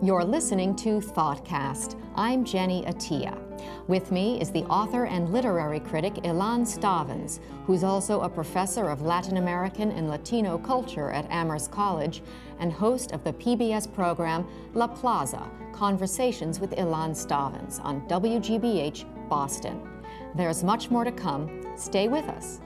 You're listening to ThoughtCast. I'm Jenny Attia. With me is the author and literary critic Ilan Stavans, who's also a professor of Latin American and Latino culture at Amherst College and host of the PBS program La Plaza, Conversations with Ilan Stavans on WGBH Boston. There's much more to come. Stay with us.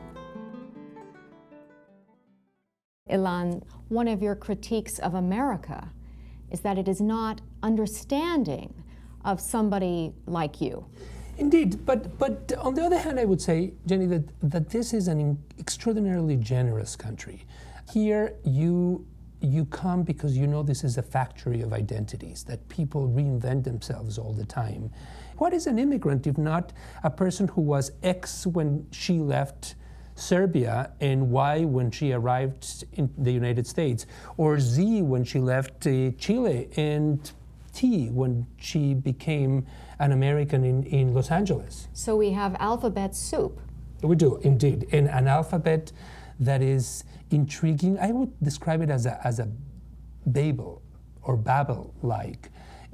Ilan, one of your critiques of America is that it is not understanding of somebody like you. Indeed, but on the other hand, I would say, Jenny, that this is an extraordinarily generous country. Here, you come because you know this is a factory of identities, that people reinvent themselves all the time. What is an immigrant if not a person who was X when she left Serbia and Y when she arrived in the United States, or Z when she left Chile, and T when she became an American in Los Angeles? So we have alphabet soup. We do, indeed, and an alphabet that is intriguing. I would describe it as a Babel or Babel-like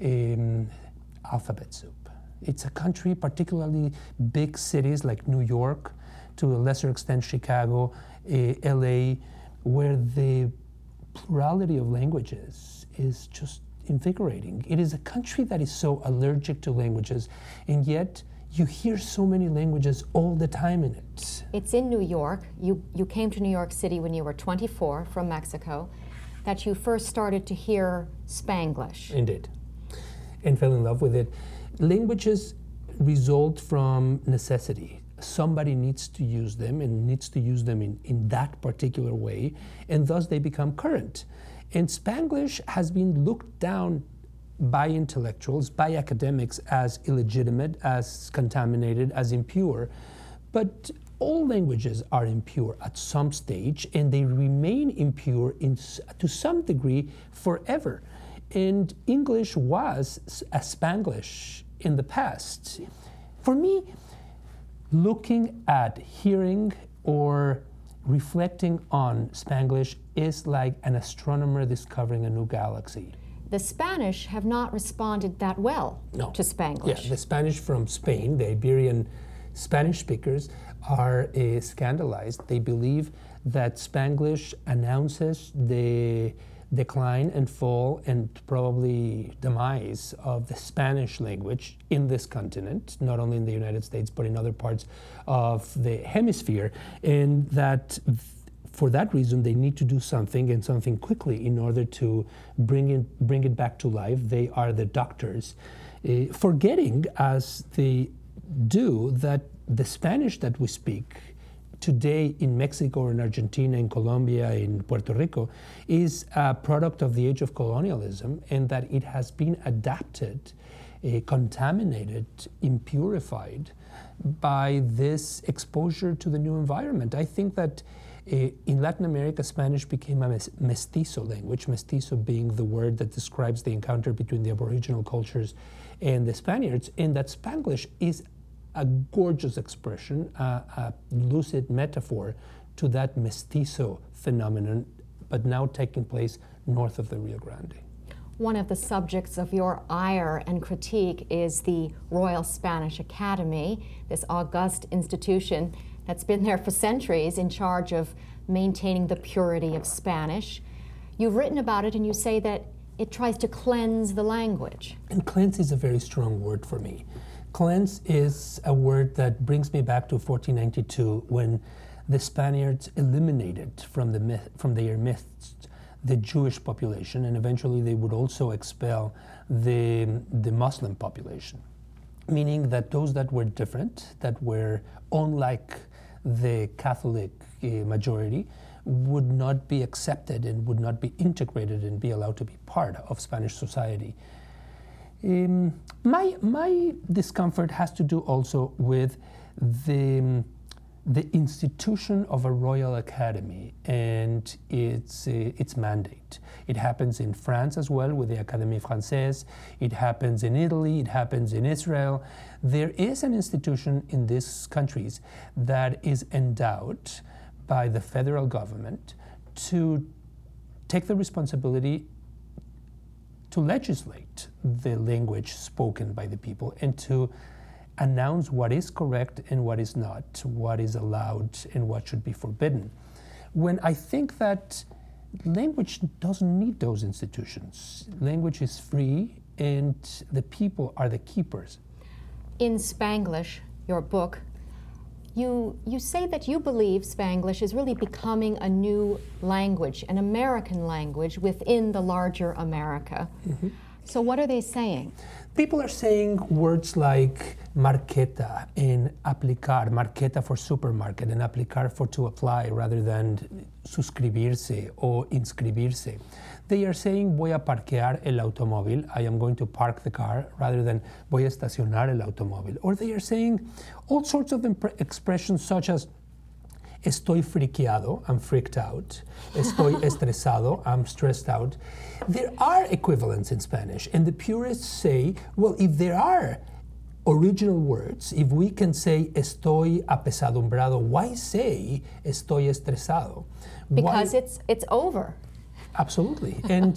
alphabet soup. It's a country, particularly big cities like New York, to a lesser extent Chicago, LA, where the plurality of languages is just invigorating. It is a country that is so allergic to languages, and yet you hear so many languages all the time in it. It's in New York. You came to New York City when you were 24 from Mexico, that you first started to hear Spanglish. Indeed, and fell in love with it. Languages result from necessity. Somebody needs to use them and needs to use them in that particular way, and thus they become current. And Spanglish has been looked down by intellectuals, by academics, as illegitimate, as contaminated, as impure. But all languages are impure at some stage, and they remain impure to some degree forever. And English was a Spanglish in the past. For me, looking at, hearing, or reflecting on Spanglish is like an astronomer discovering a new galaxy. The Spanish have not responded that well to Spanglish. Yeah, the Spanish from Spain, the Iberian Spanish speakers, are scandalized. They believe that Spanglish announces the decline and fall and probably demise of the Spanish language in this continent, not only in the United States, but in other parts of the hemisphere, and that for that reason they need to do something, and something quickly, in order to bring it back to life. They are the doctors, forgetting, as they do, that the Spanish that we speak today in Mexico, in Argentina, in Colombia, in Puerto Rico, is a product of the age of colonialism, and that it has been adapted, contaminated, impurified by this exposure to the new environment. I think that in Latin America, Spanish became a mestizo language, mestizo being the word that describes the encounter between the Aboriginal cultures and the Spaniards, and that Spanglish is a gorgeous expression, a lucid metaphor to that mestizo phenomenon, but now taking place north of the Rio Grande. One of the subjects of your ire and critique is the Royal Spanish Academy, this august institution that's been there for centuries in charge of maintaining the purity of Spanish. You've written about it and you say that it tries to cleanse the language. And cleanse is a very strong word for me. Cleanse is a word that brings me back to 1492, when the Spaniards eliminated from their midst the Jewish population, and eventually they would also expel the Muslim population, meaning that those that were different, that were unlike the Catholic majority, would not be accepted and would not be integrated and be allowed to be part of Spanish society. My discomfort has to do also with the institution of a Royal Academy and its mandate. It happens in France as well with the Académie Française. It happens in Italy. It happens in Israel. There is an institution in these countries that is endowed by the federal government to take the responsibility to legislate the language spoken by the people and to announce what is correct and what is not, what is allowed and what should be forbidden. When I think that language doesn't need those institutions. Language is free and the people are the keepers. In Spanglish, your book, you say that you believe Spanglish is really becoming a new language, an American language within the larger America. Mm-hmm. So what are they saying? People are saying words like marqueta and aplicar, marqueta for supermarket and aplicar for to apply rather than suscribirse or inscribirse. They are saying voy a parquear el automóvil, I am going to park the car, rather than voy a estacionar el automóvil. Or they are saying all sorts of expressions such as estoy friqueado, I'm freaked out. Estoy estresado, I'm stressed out. There are equivalents in Spanish, and the purists say, well, if there are original words, if we can say estoy apesadumbrado, why say estoy estresado? Because it's over. Absolutely, and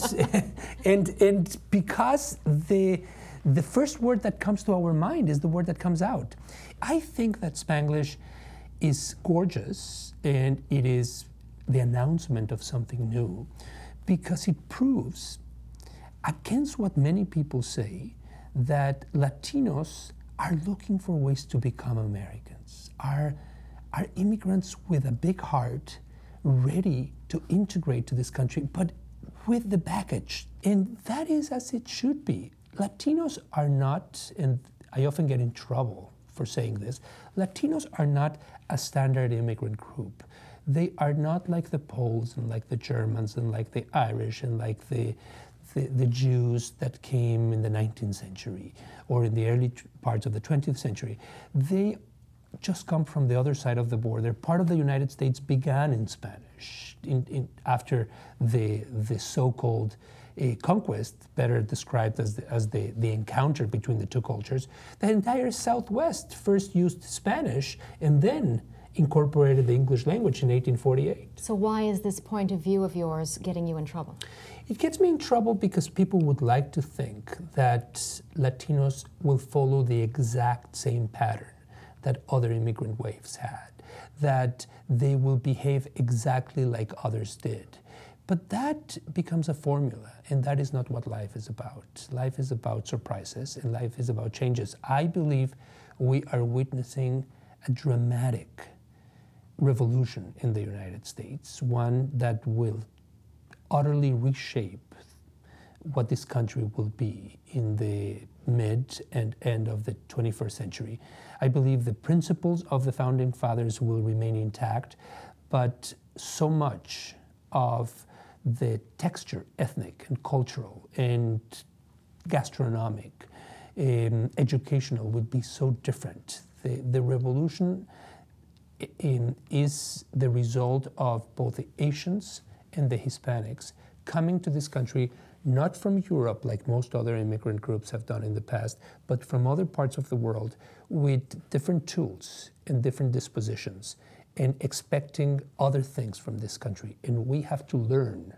and because the first word that comes to our mind is the word that comes out. I think that Spanglish is gorgeous, and it is the announcement of something new, because it proves, against what many people say, that Latinos are looking for ways to become Americans, are immigrants with a big heart, ready to integrate to this country, but with the baggage. And that is as it should be. Latinos are not, and I often get in trouble for saying this, Latinos are not a standard immigrant group. They are not like the Poles and like the Germans and like the Irish and like the Jews that came in the 19th century or in the early parts of the 20th century. They just come from the other side of the border. Part of the United States began in Spanish after the so-called conquest, better described as the encounter between the two cultures. The entire Southwest first used Spanish and then incorporated the English language in 1848. So why is this point of view of yours getting you in trouble? It gets me in trouble because people would like to think that Latinos will follow the exact same pattern that other immigrant waves had, that they will behave exactly like others did. But that becomes a formula, and that is not what life is about. Life is about surprises, and life is about changes. I believe we are witnessing a dramatic revolution in the United States, one that will utterly reshape what this country will be in the mid and end of the 21st century. I believe the principles of the Founding Fathers will remain intact, but so much of the texture, ethnic and cultural and gastronomic, educational, would be so different. The revolution is the result of both the Asians and the Hispanics coming to this country, not from Europe like most other immigrant groups have done in the past, but from other parts of the world with different tools and different dispositions and expecting other things from this country. And we have to learn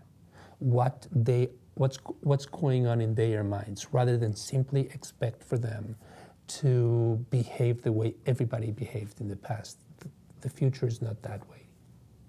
what's going on in their minds rather than simply expect for them to behave the way everybody behaved in the past. The future is not that way.